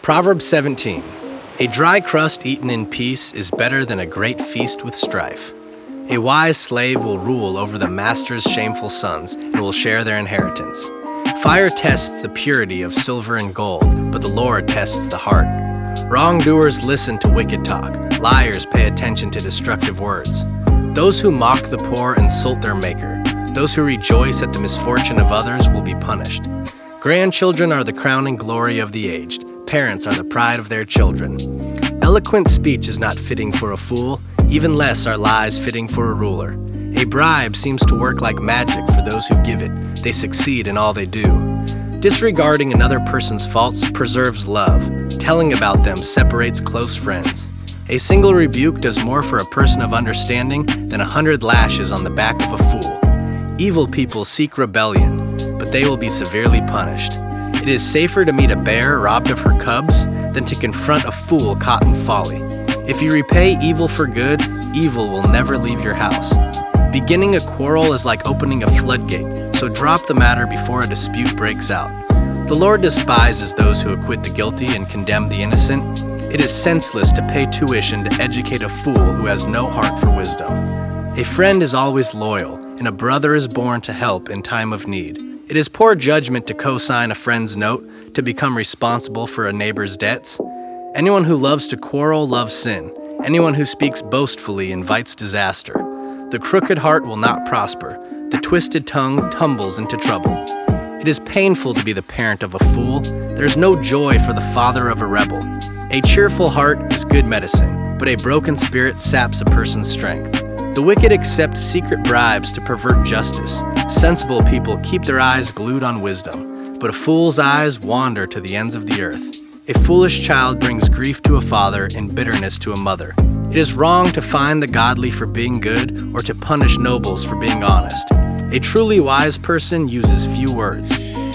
Proverbs 17. A dry crust eaten in peace is better than a great feast with strife. A wise slave will rule over the master's shameful sons and will share their inheritance. Fire tests the purity of silver and gold, but the Lord tests the heart. Wrongdoers listen to wicked talk. Liars pay attention to destructive words. Those who mock the poor insult their maker. Those who rejoice at the misfortune of others will be punished. Grandchildren are the crowning glory of the aged. Parents are the pride of their children. Eloquent speech is not fitting for a fool, even less are lies fitting for a ruler. A bribe seems to work like magic for those who give it. They succeed in all they do. Disregarding another person's faults preserves love. Telling about them separates close friends. A single rebuke does more for a person of understanding than 100 lashes on the back of a fool. Evil people seek rebellion, but they will be severely punished. It is safer to meet a bear robbed of her cubs than to confront a fool caught in folly. If you repay evil for good, evil will never leave your house. Beginning a quarrel is like opening a floodgate, so drop the matter before a dispute breaks out. The Lord despises those who acquit the guilty and condemn the innocent. It is senseless to pay tuition to educate a fool who has no heart for wisdom. A friend is always loyal, and a brother is born to help in time of need. It is poor judgment to co-sign a friend's note, to become responsible for a neighbor's debts. Anyone who loves to quarrel loves sin. Anyone who speaks boastfully invites disaster. The crooked heart will not prosper. The twisted tongue tumbles into trouble. It is painful to be the parent of a fool. There is no joy for the father of a rebel. A cheerful heart is good medicine, but a broken spirit saps a person's strength. The wicked accept secret bribes to pervert justice. Sensible people keep their eyes glued on wisdom, but a fool's eyes wander to the ends of the earth. A foolish child brings grief to a father and bitterness to a mother. It is wrong to fine the godly for being good or to punish nobles for being honest. A truly wise person uses few words.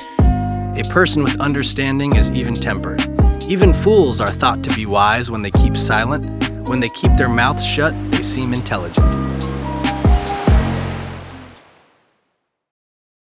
A person with understanding is even-tempered. Even fools are thought to be wise when they keep silent. When they keep their mouths shut, they seem intelligent.